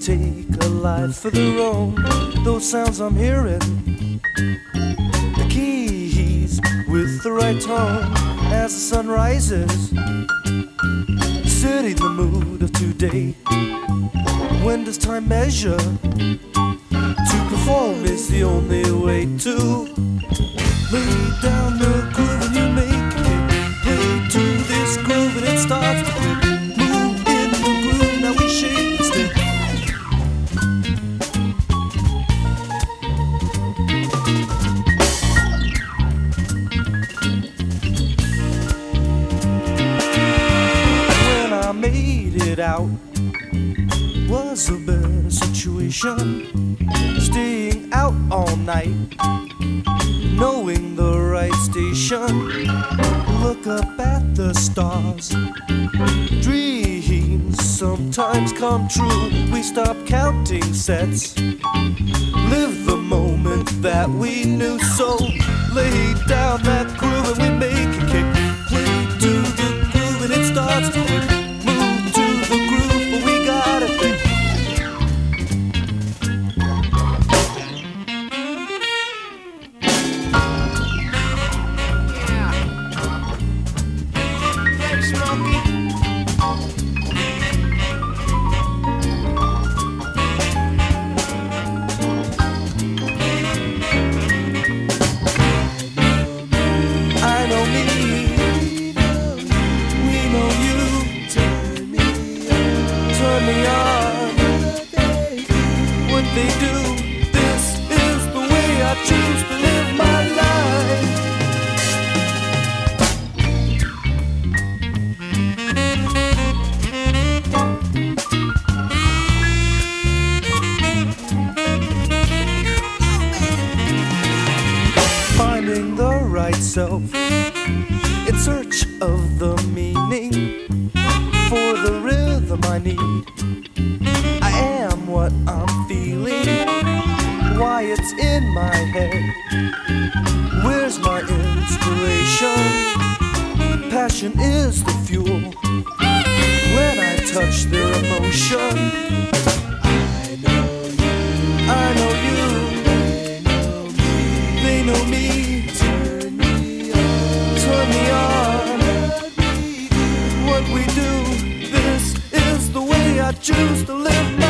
take a life of their own. Those sounds I'm hearing, the keys with the right tone. As the sun rises, setting the mood of today. When does time measure? To perform is the only way to lay down the groove and you make it. Play to this groove and it starts to click. Move in the groove, now we shake the stick. When I made it out was a better situation. Staying out all night, knowing the right station. Look up at the stars. Dreams sometimes come true. We stop counting sets, live the moment that we knew. So lay down that groove and we make a kick. Play to the groove and it starts to click. Move to the groove, but we gotta think. They do. This is the way I choose to live my life. Finding the right self in search of the meaning for the rhythm I need. I am what I'm feeling, why it's in my head. Where's my inspiration? Passion is the fuel. When I touch their emotion, I know you, they know me. Turn me on, what we do. This is the way I choose to live my life.